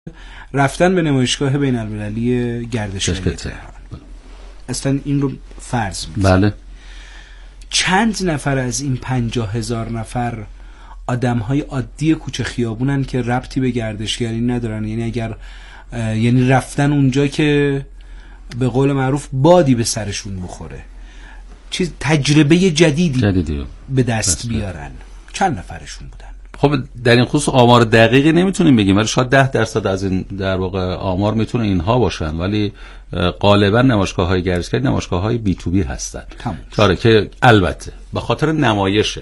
رفتن به نمایشگاه بین المللی گردشگری تهران. اصلا این رو فرض می‌کنم. بله. چند نفر از این 50,000 نفر آدم‌های عادی کوچه خیابونن که ربطی به گردشگری ندارن؟ یعنی اگر رفتن اونجا که به قول معروف بادی به سرشون بخوره، چیز تجربه جدیدی به دست بیارن. چند نفرشون بودن؟ خب در این خصوص آمار دقیقی نمیتونیم بگیم، ولی شاید 10% از این در واقع آمار میتونه اینها باشن، ولی غالبا نمایشگاه‌های گردشگری نمایشگاه‌های بی تو بی هستن. چاره که البته به خاطر نمایش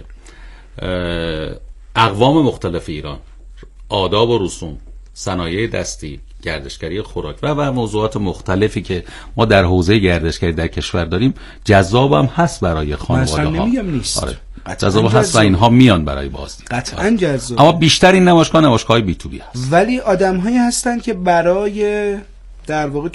اقوام مختلف ایران، آداب و رسوم، صنایع دستی، گردشگری خوراک و موضوعات مختلفی که ما در حوزه گردشگری در کشور داریم، جذاب هم هست برای خانواده‌ها. مثلا نمیگم نیست. آره. جذاب هست و اینها میان برای بازدید. قطعاً جذاب. اما بیشتر این نمایشگاه‌های بی تو بی هست. ولی آدم‌هایی هستن که برای در واقع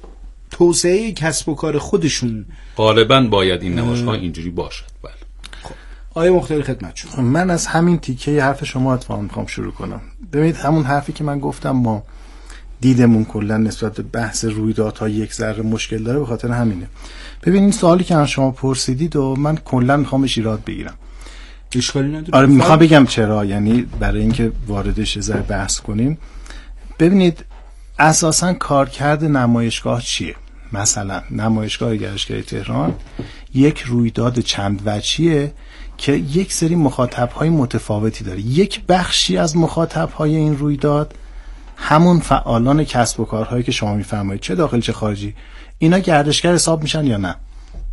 توسعه کسب و کار خودشون غالباً باید این نمایشگاه اینجوری باشد. بله. خب آیه مختاری خدمت شما. من از همین تیکه حرف شما اتفاقاً میخوام شروع کنم. ببینید همون حرفی که من گفتم، ما دیدمون کلا نسبت به بحث رویدادها یک ذره مشکل داره، به خاطر همینه. ببین این سوالی که شما پرسیدید و من کلا میخوام ایراد بگیرم. اشکالی نداره. آره میخوام بگم چرا، یعنی برای اینکه واردش ذره بحث کنیم. ببینید اساساً کارکرد نمایشگاه چیه؟ مثلا نمایشگاه گردشگری تهران یک رویداد چند وجهیه که یک سری مخاطب‌های متفاوتی داره. یک بخشی از مخاطب‌های این رویداد همون فعالان کسب و کارهایی که شما میفرمایید، چه داخل چه خارجی، اینا گردشگر حساب میشن یا نه؟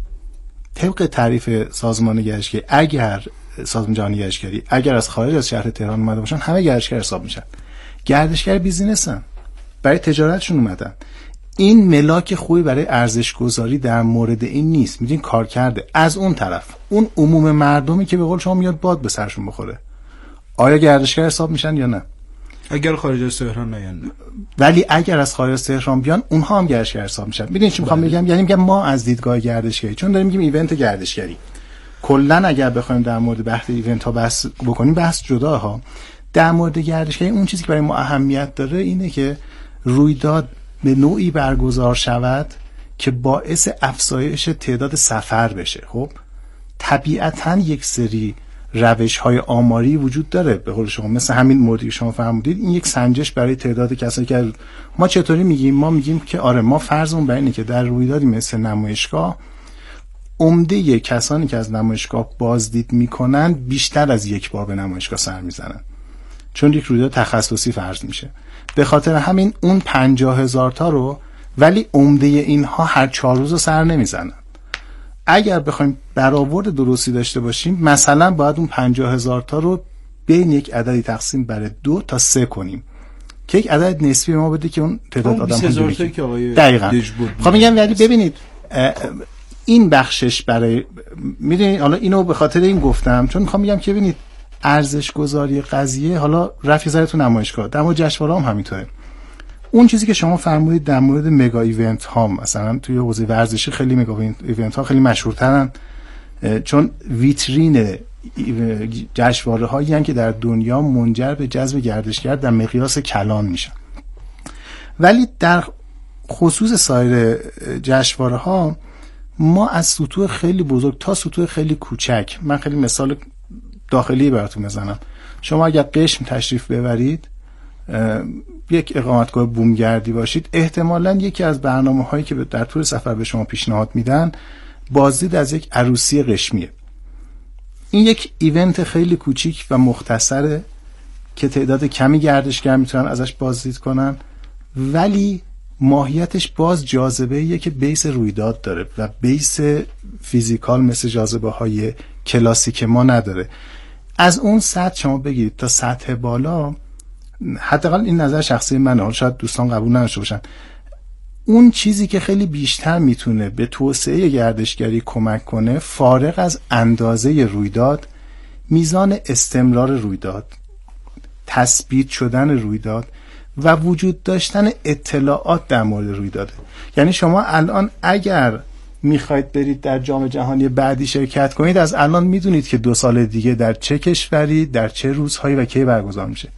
طبق تعریف سازمان گردشگری، اگر سازمان جهانی گردشگری اگر از خارج از شهر تهران اومده باشن، همه گردشگر حساب میشن. گردشگر بیزینسن، برای تجارتشون اومدن. این ملاک خوبی برای ارزش گذاری در مورد این نیست. میدونین کار کرده از اون طرف، اون عموم مردمی که به قول شما میاد باد به سرشون بخوره، آیا گردشگر حساب میشن یا نه؟ اگر خارج از تهران نیان. ولی اگر از خارج از تهران بیان، اونها هم گردشگر حساب میشن. ببینید چی میخوام بگم، یعنی میگم ما از دیدگاه گردشگری، چون داریم میگیم ایونت گردشگری، کلا اگر بخوایم در مورد بحث ایونت ها بحث بکنیم، بحث جدا ها. در مورد گردشگری اون چیزی که برای ما اهمیت داره اینه که رویداد به نوعی برگزار شود که باعث افزایش تعداد سفر بشه. خب طبیعتاً یک سری روش‌های آماری وجود داره، به قول شما مثل همین موردی که شما فرمودید، این یک سنجش برای تعداد کسایی که ما چطوری میگیم، ما میگیم که آره ما فرضمون بر اینه که در رویدادی مثل نمایشگاه عمده کسانی که از نمایشگاه بازدید میکنن بیشتر از یک بار به نمایشگاه سر میزنن، چون یک رویداد تخصصی فرض میشه. به خاطر همین اون 50,000 تا رو، ولی عمده اینها هر 4 روز سر نمیزنن. اگر بخوایم برآورد درستی داشته باشیم، مثلا باید اون 50,000 تا رو بین یک عددی تقسیم بر 2 تا 3 کنیم که یک عدد نسبی ما بده که اون تعداد آدم ها دقیقاً. خب میگم ولی ببینید این بخشش برای میدونید، حالا اینو به خاطر این گفتم چون میخوام بگم که ببینید ارزش گذاری قضیه، حالا رفت زره تو نمایشگاه، در مورد جشنواره هم همینطوره. اون چیزی که شما فرمودید در مورد مگا ایونت ها، مثلا توی حوزه ورزشی خیلی مگا ایونت ها خیلی مشهورترن، چون ویترین جشنواره هایی هستند که در دنیا منجر به جذب گردشگر در مقیاس کلان میشن. ولی در خصوص سایر جشنواره ها ما از سطوح خیلی بزرگ تا سطوح خیلی کوچک، من خیلی مثال داخلی براتون بزنم. شما اگر قشم تشریف ببرید، یک اقامتگاه بومگردی باشید، احتمالاً یکی از برنامه‌هایی که در طول سفر به شما پیشنهاد میدن بازدید از یک عروسی قشمیه. این یک ایونت خیلی کوچیک و مختصره که تعداد کمی گردشگر میتونن ازش بازدید کنن، ولی ماهیتش باز جاذبه‌ایه که بیس رویداد داره و بیس فیزیکال مثل جاذبه‌های کلاسیک ما نداره. از اون سطح شما بگیرید تا سطح بالا، حداقل این نظر شخصی منه، حالا شاید دوستان قبول نداشته باشن، اون چیزی که خیلی بیشتر میتونه به توسعه گردشگری کمک کنه، فارغ از اندازه رویداد، میزان استمرار رویداد، تثبیت شدن رویداد و وجود داشتن اطلاعات در مورد رویداده. یعنی شما الان اگر میخواید برید در جام جهانی بعدی شرکت کنید، از الان میدونید که 2 سال دیگه در چه کشوری، در چه روزهایی و کی برگزار میشه.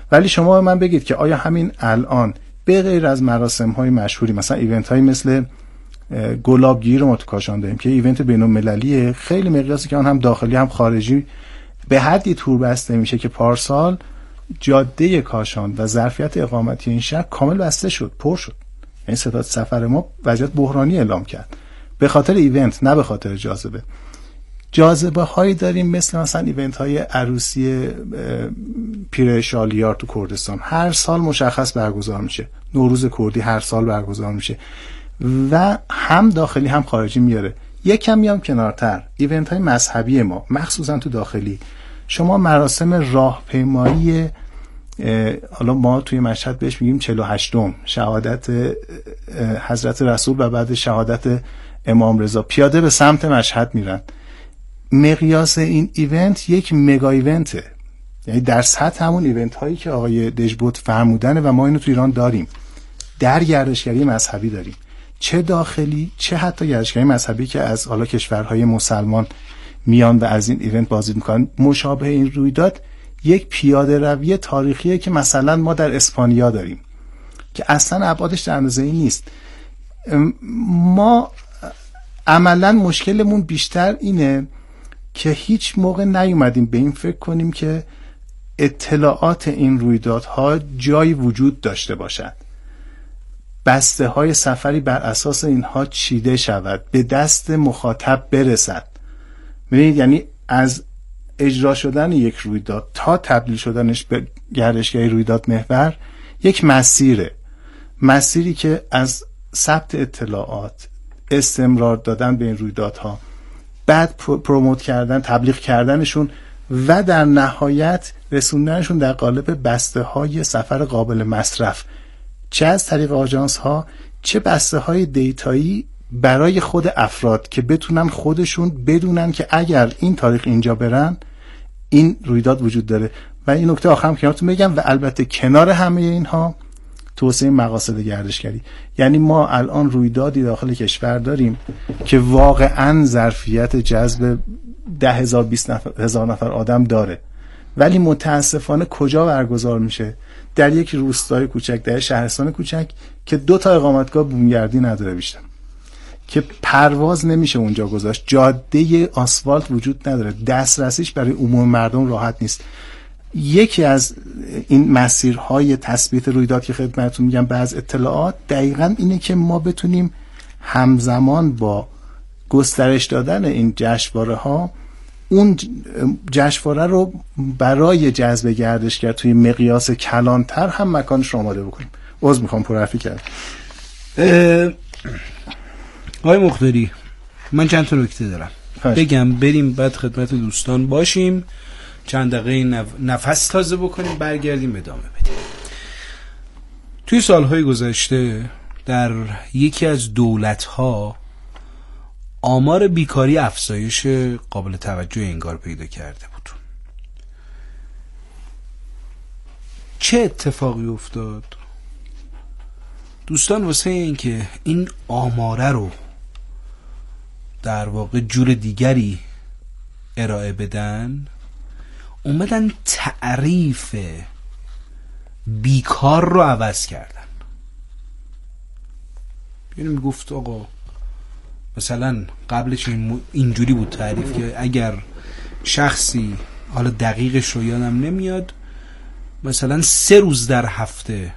ولی شما به من بگید که آیا همین الان به غیر از مراسم‌های مشهوری مثلا ایونت‌هایی مثل گلابگیر رو ما تو کاشان داریم که ایونت بین‌المللیه، خیلی مقیاسی که آن هم داخلی هم خارجی به حدی تور بسته میشه که پارسال جاده کاشان و ظرفیت اقامتی این شهر کامل بسته شد، پر شد. این ستاد سفر ما وضعیت بحرانی اعلام کرد به خاطر ایونت، نه به خاطر جاذبه هایی داریم مثلا ایونت های عروسی پیر شالیار تو کردستان هر سال مشخص برگزار میشه، نوروز کردی هر سال برگزار میشه و هم داخلی هم خارجی میاره. یک کم میام کنارتر ایونت های مذهبی ما مخصوصا تو داخلی، شما مراسم راهپیمایی، حالا ما توی مشهد بهش میگیم 48م شهادت حضرت رسول و بعد شهادت امام رضا، پیاده به سمت مشهد میرن. مقیاس این ایونت یک مگا ایونته، یعنی در سطح همون ایونت هایی که آقای دژبوت فرمودنه و ما اینو تو ایران داریم. در گردشگری مذهبی داریم، چه داخلی چه حتی گردشگری مذهبی که از حالا کشورهای مسلمان میان و از این ایونت بازدید میکنن. مشابه این رویداد یک پیاده روی تاریخیه که مثلا ما در اسپانیا داریم که اصلا ابعادش در اندازه این نیست. ما عملا مشکلمون بیشتر اینه که هیچ موقع نیومدیم به این فکر کنیم که اطلاعات این رویدادها جایی وجود داشته باشد، بسته های سفری بر اساس اینها چیده شود، به دست مخاطب برسد. می‌بینید یعنی از اجرا شدن یک رویداد تا تبدیل شدنش به گردشگری رویداد محور یک مسیری که از ثبت اطلاعات، استمرار دادن به این رویدادها، بعد پروموت کردن، تبلیغ کردنشون و در نهایت رسوندنشون در قالب بسته های سفر قابل مصرف، چه از طریق آژانس ها چه بسته های دیتایی برای خود افراد که بتونن خودشون بدونن که اگر این تاریخ اینجا برن این رویداد وجود داره. و این نکته آخرم کنارتون بگم و البته کنار همه اینها توسعه مقاصد گردشگری، یعنی ما الان رویدادی داخل کشور داریم که واقعا ظرفیت جذب 10,000-20,000 نفر آدم داره، ولی متاسفانه کجا برگزار میشه؟ در یک روستای کوچک، در شهرستان کوچک که 2 تا اقامتگاه بومگردی نداره بیشتر، که پرواز نمیشه اونجا گذاشت، جاده آسفالت وجود نداره، دسترسیش برای عموم مردم راحت نیست. یکی از این مسیرهای تثبیت رویداد که خدمتتون میگم بعض اطلاعات دقیقاً اینه که ما بتونیم همزمان با گسترش دادن این جشنواره ها اون جشنواره رو برای جذب گردشگر توی مقیاس کلانتر هم مکانش رو آماده بکنیم. عذر میخوام پرحرفی کردم. آقای مقداری، من چند تا نکته دارم بگم، بریم بعد خدمت دوستان باشیم، چند دقیقه نفس تازه بکنیم، برگردیم ادامه بدیم. توی سالهای گذشته در یکی از دولت‌ها آمار بیکاری افزایش قابل توجه انگار پیدا کرده بود. چه اتفاقی افتاد؟ دوستان واسه این که این آماره رو در واقع جور دیگری ارائه بدن، اومدن تعریف بیکار رو عوض کردن. یعنی میگفت آقا مثلا قبلش اینجوری بود تعریف که اگر شخصی، حالا دقیقش رو یادم نمیاد، مثلا 3 روز در هفته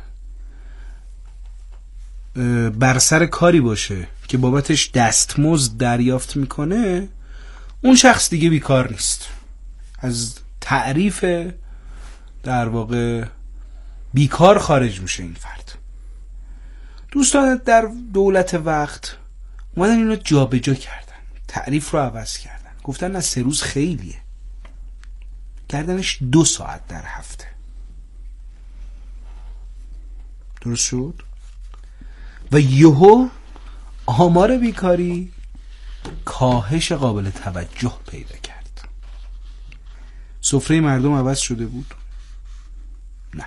بر سر کاری باشه که بابتش دستمزد دریافت میکنه، اون شخص دیگه بیکار نیست. از تعریف در واقع بیکار خارج میشه این فرد. دوستان در دولت وقت اومدن اینو جابجا کردن، تعریف رو عوض کردن، گفتن نه 3 روز خیلیه، کردنش 2 ساعت در هفته. درست شد؟ و یهو آمار بیکاری کاهش قابل توجه پیدا کرد. سفره مردم عوض شده بود؟ نه.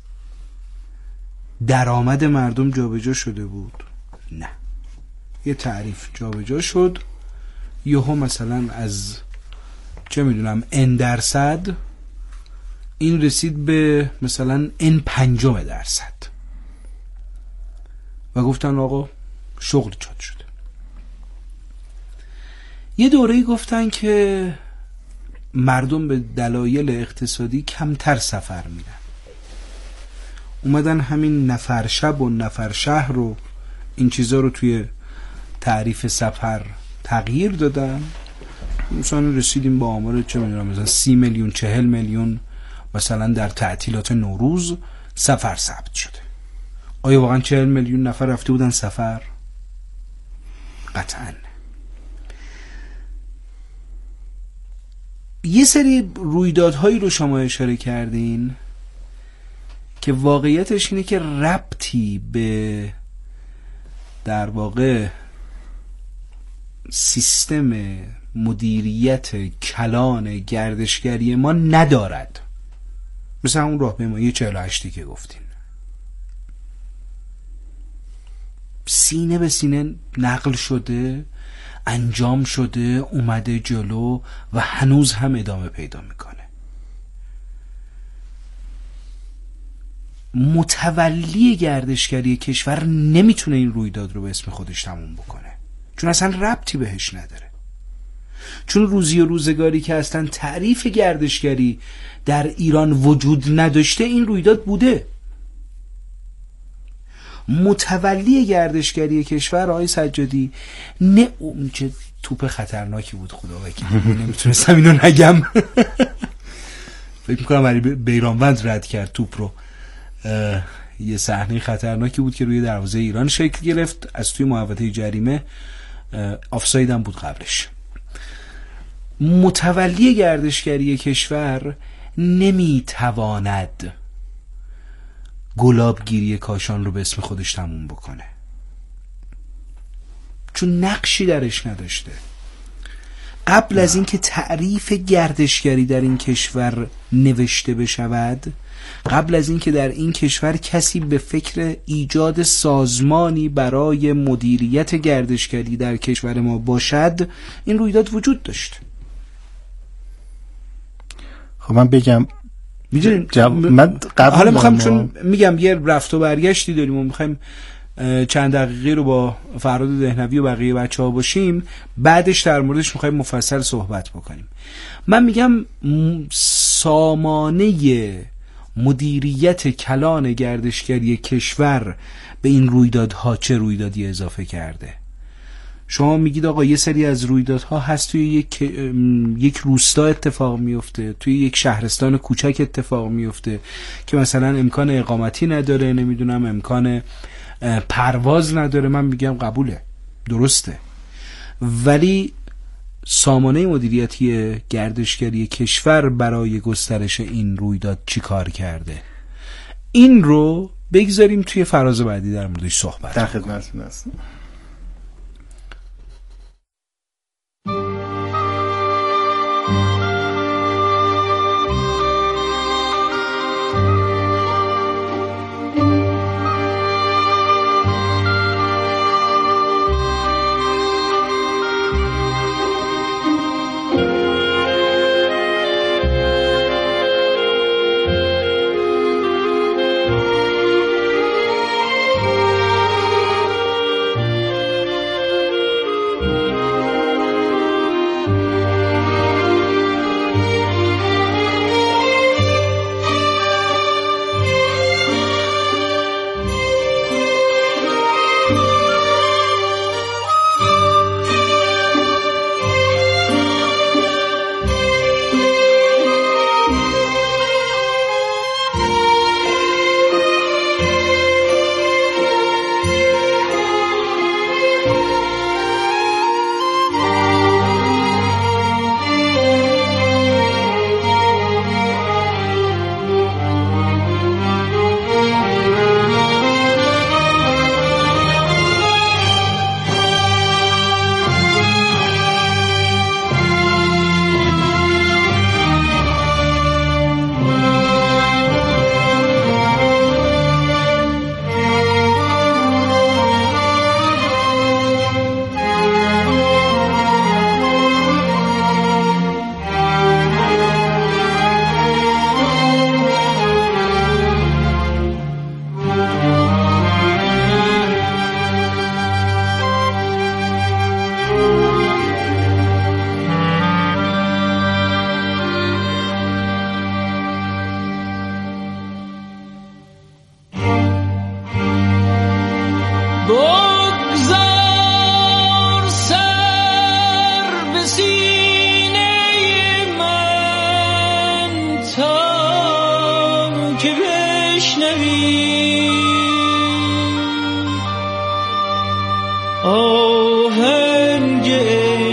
درآمد مردم جابجا شده بود؟ نه. یه تعریف جابجا شد، یهو مثلا از چه میدونم n% این رسید به مثلا N50% و گفتن آقا شغل ایجاد شده. یه دوره‌ای گفتن که مردم به دلایل اقتصادی کمتر سفر میرن، اومدن همین نفر شب و نفر شهر رو این چیزا رو توی تعریف سفر تغییر دادن. مثلا رسیدیم با آمار چه میدونم مثلا 30 میلیون 40 میلیون مثلا در تعطیلات نوروز سفر ثبت شده. آیا واقعا 40 میلیون نفر رفته بودن سفر؟ قطعاً. یه سری رویدادهایی رو شما اشاره کردین که واقعیتش اینه که ربطی به در واقع سیستم مدیریت کلان گردشگری ما ندارد. مثل همون راهپیمایی 48 که گفتین، سینه به سینه نقل شده، انجام شده، اومده جلو و هنوز هم ادامه پیدا میکنه. متولی گردشگری کشور نمیتونه این رویداد رو به اسم خودش تموم بکنه، چون اصلا ربطی بهش نداره. چون روزی و روزگاری که اصلا تعریف گردشگری در ایران وجود نداشته این رویداد بوده. متولی گردشگری کشور آقای سجادی نه اون چه توپ خطرناکی بود خدا وکیلی، نمیتونستم اینو نگم. فکر میکنم علی بیرانوند رد کرد توپ رو. یه صحنه خطرناکی بود که روی دروازه ایران شکل گرفت، از توی محوطه جریمه آفساید هم بود قبلش. متولی گردشگری کشور نمیتواند گلابگیری کاشان رو به اسم خودش تموم بکنه، چون نقشی درش نداشته. قبل از اینکه تعریف گردشگری در این کشور نوشته بشود، قبل از اینکه در این کشور کسی به فکر ایجاد سازمانی برای مدیریت گردشگری در کشور ما باشد، این رویداد وجود داشت. خب من بگم حالا میخوام چون میگم یه رفت و برگشتی داریم و میخوایم چند دقیقه رو با فراد دهنوی و بقیه بچه ها باشیم، بعدش در موردش میخوایم مفصل صحبت بکنیم. من میگم سامانه مدیریت کلان گردشگری کشور به این رویدادها چه رویدادی اضافه کرده؟ شما میگید آقا یه سری از رویدادها هست توی یک روستا اتفاق میفته، توی یک شهرستان کوچک اتفاق میفته که مثلا امکان اقامتی نداره، نمیدونم امکان پرواز نداره. من میگم قبوله، درسته، ولی سامانه مدیریتی گردشگری کشور برای گسترش این رویداد چی کار کرده؟ این رو بگذاریم توی فراز بعدی در موردش صحبت. در خدمتتون هستم.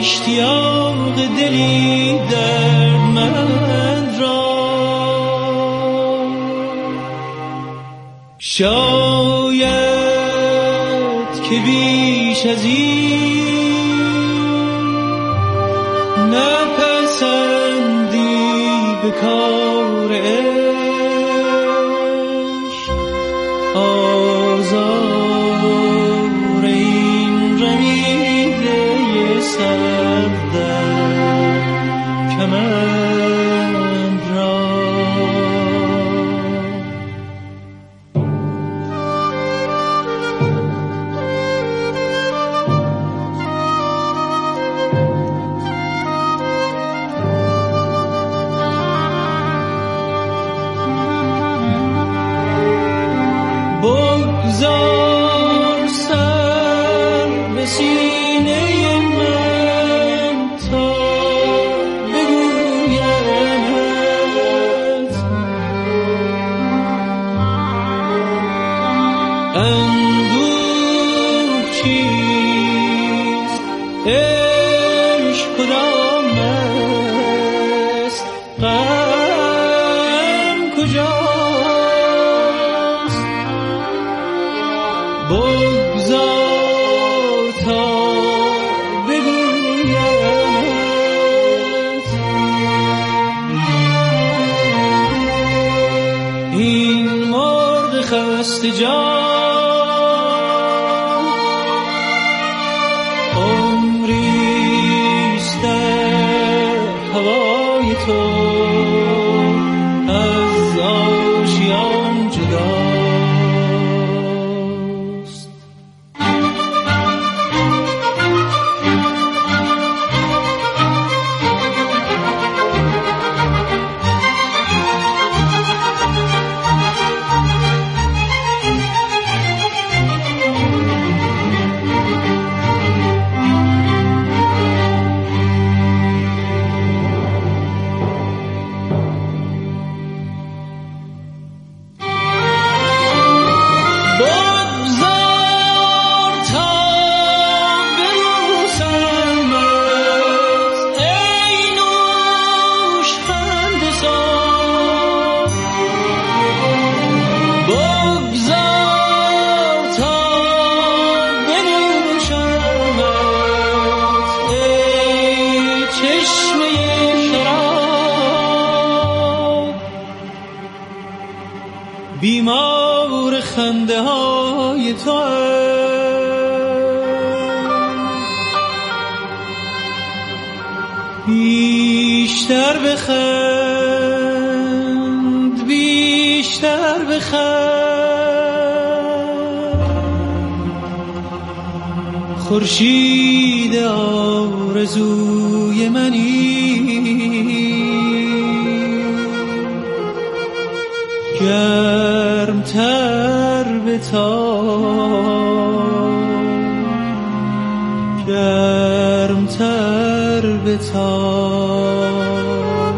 اشتیاق دلی دردمند را شاید که بیش از این نپسندی به کار عشق آزار این رمیده سرد در کمند را بگذار سر به سینه من تا بگویمت اندوه چیست عشق کدام است غم کجاست بگذار تا بگویمت این مرغ خسته جان عمریست در هوای تو از آشیان جدا بیمار خنده های تو بیشتر بخند بیشتر بخند خورشید آرزوی منی گرمتر بتاب گرمتر بتاب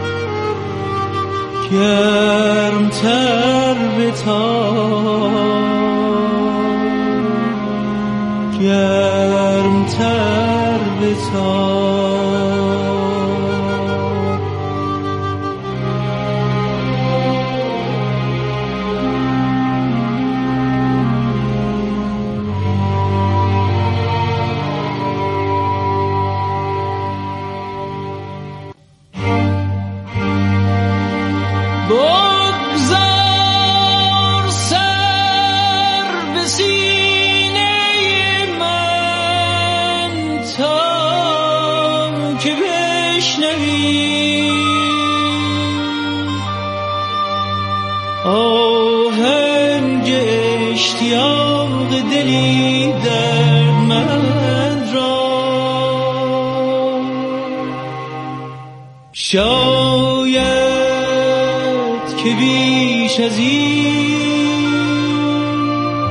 گرمتر بتاب گرمتر بتاب بگذار سر به سینه من تا که بشنوی آهنگ اشتیاق دلی دردمند را شاید که بیش از این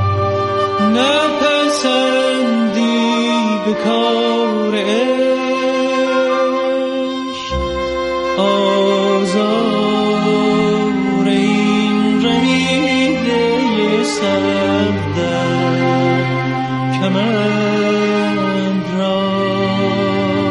نپسندی به کار عشق آزار این رمیده سرد در کمند را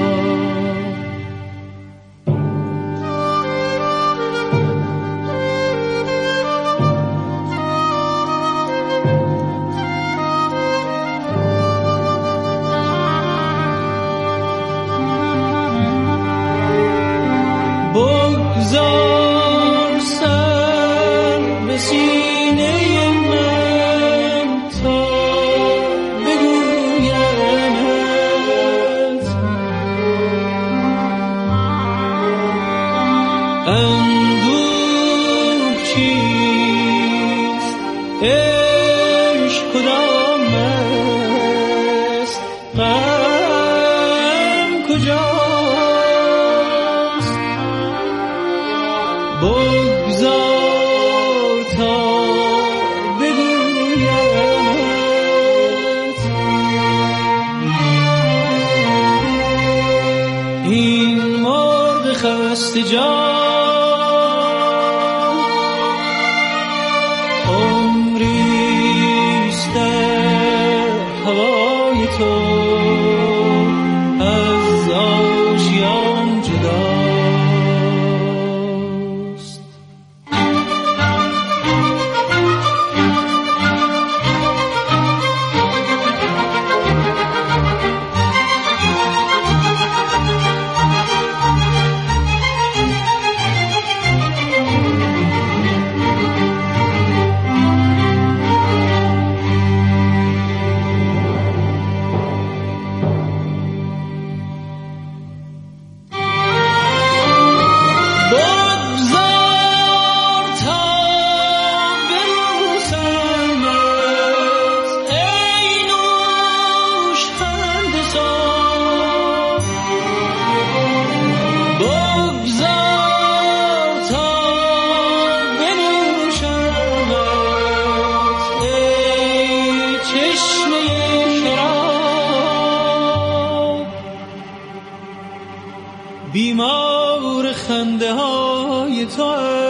خنده های تو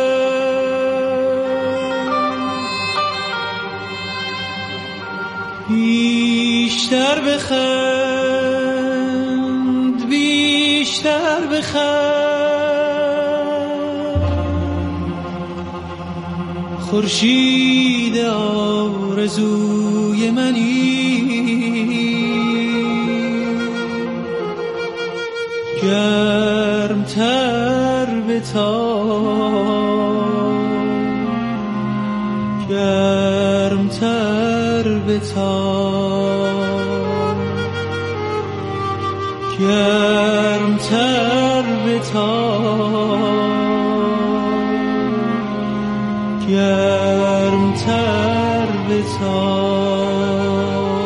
بیشتر بخند، بیشتر بخند، خورشید آرزوی منی، گرمتر بتاب، گرمتر بتاب، گرمتر بتاب، گرمتر بتاب.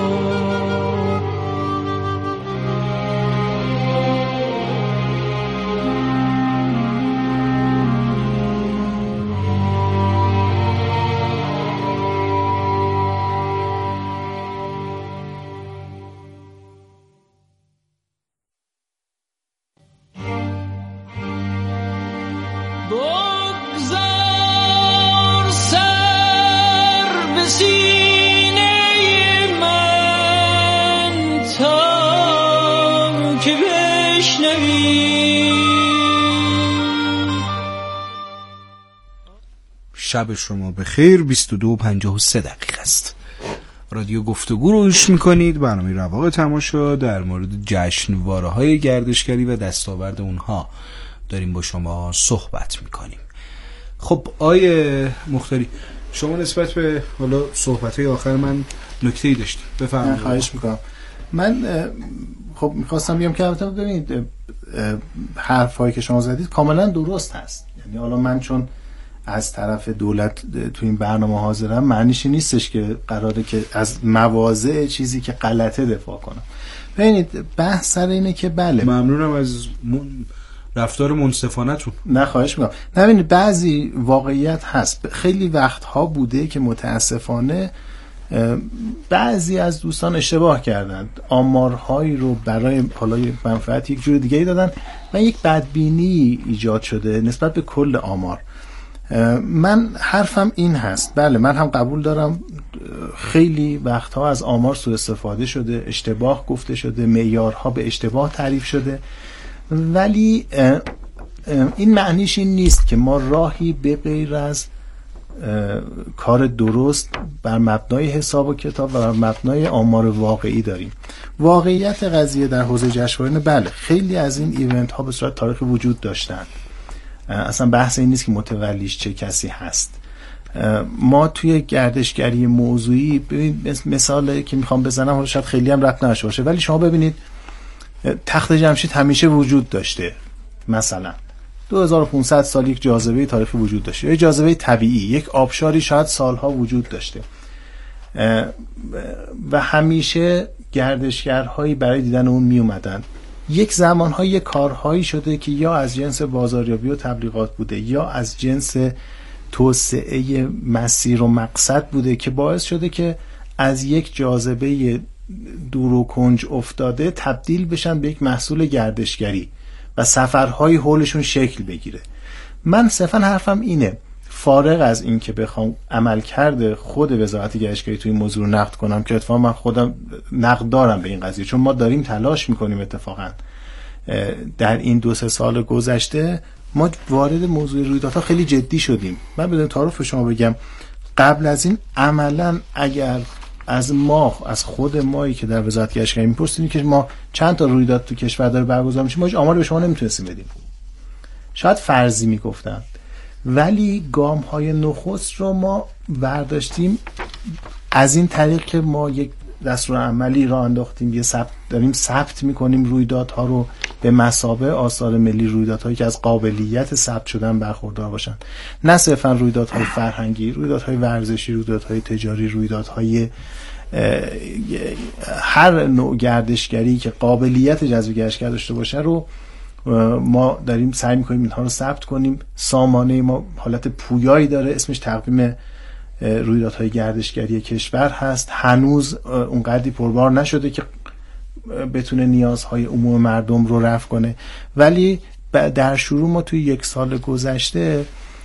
شب شما بخیر. 22:53 است. رادیو گفتگو رو گوش میکنید. برنامه رواق تماشا در مورد جشنواره‌های گردشگری و دستاورد اونها داریم با شما صحبت میکنیم. خب آیه مختاری، شما نسبت به حالا صحبت‌های آخر من نکته‌ای داشتید، بفرمایید. خواهش میکنم. من خب میخواستم بیام که البته ببینید حرفایی که شما زدید کاملا درست هست. یعنی حالا من چون از طرف دولت تو این برنامه حاضرم معنیش نیستش که قراره که از مواضع چیزی که غلطه دفاع کنم. ببینید بحث سر اینه که بله، ممنونم از رفتار منصفانه‌تون. نه خواهش میکنم. ببینید بعضی واقعیت هست، خیلی وقتها بوده که متاسفانه بعضی از دوستان اشتباه کردند، آمارهایی رو برای حالا منفعت یک جور دیگه دادن و یک بدبینی ایجاد شده نسبت به کل آمار. من حرفم این هست، بله من هم قبول دارم خیلی وقتها از آمار سوء استفاده شده، اشتباه گفته شده، معیارها به اشتباه تعریف شده، ولی این معنیش این نیست که ما راهی به غیر از کار درست بر مبنای حساب و کتاب و بر مبنای آمار واقعی داریم. واقعیت قضیه در حوزه جشنواره، بله خیلی از این ایونت ها به صورت تاریخی وجود داشتن، اصلا بحث این نیست که متولیش چه کسی هست. ما توی گردشگری موضوعی، ببین مثالی که میخوام بزنم حالا شاید خیلی هم ربط نداشته باشه، ولی شما ببینید تخت جمشید همیشه وجود داشته، مثلا 2500 سال یک جاذبه تاریخی وجود داشته، یک جاذبه طبیعی، یک آبشاری شاید سالها وجود داشته و همیشه گردشگرهایی برای دیدن اون می اومدن. یک زمانهای یک کارهایی شده که یا از جنس بازاریابی و تبلیغات بوده یا از جنس توسعه مسیر و مقصد بوده که باعث شده که از یک جاذبه دور و کنج افتاده تبدیل بشن به یک محصول گردشگری و سفرهای حولشون شکل بگیره. من صرفا حرفم اینه، فارغ از این که بخوام عملکرد خود وزارت گردشگری توی این موضوع رو نقد کنم که اتفاقا من خودم نقد دارم به این قضیه، چون ما داریم تلاش میکنیم اتفاقا در این 2-3 سال گذشته ما وارد موضوع رویدادها خیلی جدی شدیم. من بدون تعارف به شما بگم قبل از این عملا اگر از خود مایی که در وزارت گردشگری میپرسیدیم که ما چند تا رویداد تو کشور داره برگزار میشه، ما هیچ آماری به شما نمیتونستیم بدیم، شاید فرضی میگفتن، ولی گام های نخست رو ما برداشتیم از این طریق که ما یک دستور عملی را انداختیم، داریم ثبت میکنیم رویدادها رو به مثابه آثار ملی، رویدادهایی که از قابلیت ثبت شدن برخوردار باشن، نه صرفا رویدادهای فرهنگی، رویدادهای ورزشی، رویدادهای تجاری، رویدادهای هر نوع گردشگری که قابلیت جذب گردشگر داشته باشه رو ما داریم سعی میکنیم اینها رو ثبت کنیم. سامانه ما حالت پویایی داره، اسمش تقویم رویدادهای گردشگری کشور هست. هنوز اونقدری پربار نشده که بتونه نیازهای عموم مردم رو رفع کنه، ولی در شروع ما توی 1 سال گذشته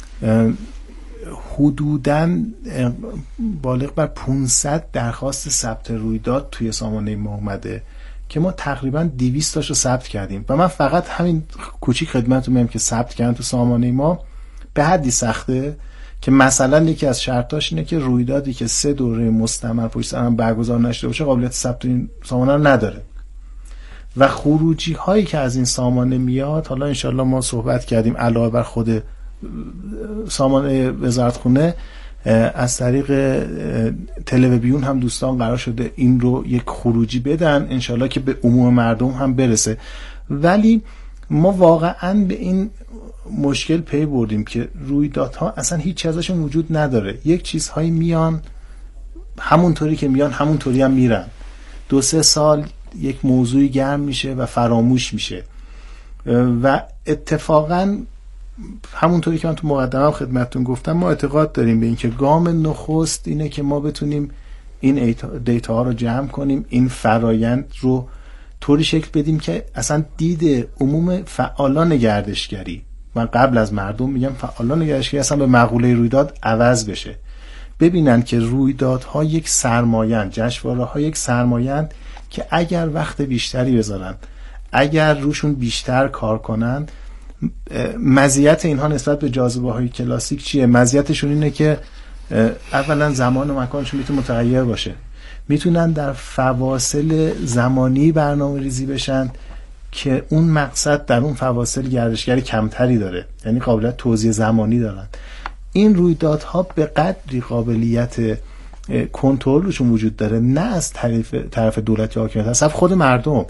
حدوداً بالغ بر 500 درخواست ثبت رویداد توی سامانه ما اومده که ما تقریباً 200 تاشو ثبت کردیم و من فقط همین کوچیک خدمتتون میگم که ثبت کردن تو سامانه ما به حدی سخته که مثلا یکی از شرطاش اینه که رویدادی که 3 دوره مستمر پشت سر هم برگزار نشده باشه قابلیت ثبت این سامانه رو نداره و خروجی هایی که از این سامانه میاد، حالا انشالله ما صحبت کردیم علاوه بر خود سامانه وزارتخونه از طریق تلویزیون هم دوستان قرار شده این رو یک خروجی بدن انشالله که به عموم مردم هم برسه. ولی ما واقعا به این مشکل پی بردیم که رویدادها اصلا هیچ ازشون وجود نداره، یک چیزهایی میان همونطوری که میان همونطوری هم میرن، 2-3 سال یک موضوعی گرم میشه و فراموش میشه و اتفاقا همونطوری که من تو مقدمه خدمتتون گفتم ما اعتقاد داریم به اینکه گام نخست اینه که ما بتونیم این دیتا ها رو جمع کنیم، این فرایند رو طوری شکل بدیم که اصلا دید عموم فعالان گردشگری، من قبل از مردم میگم فعالان گردشگری، اصلا به مقوله رویداد عوض بشه، ببینن که رویدادها یک سرمایه‌اند، جشنواره‌ها یک سرمایه‌اند که اگر وقت بیشتری بذارن، اگر روشون بیشتر کار کنن، مزیت اینها نسبت به جاذبه‌های کلاسیک چیه؟ مزیتشون اینه که اولا زمان و مکانشون میتونه متغیر باشه، میتونن در فواصل زمانی برنامه ریزی بشن که اون مقصد در اون فواصل گردشگری کمتری داره، یعنی قابلیت توزیع زمانی دارن. این رویدادها به قدری قابلیت کنترلشون وجود داره، نه از طرف دولت یا حاکمیت، از خود مردم،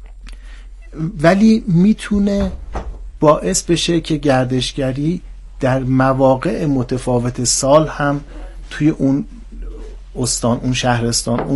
ولی میتونه باعث بشه که گردشگری در مواقع متفاوت سال هم توی اون استان، اون شهرستان، اون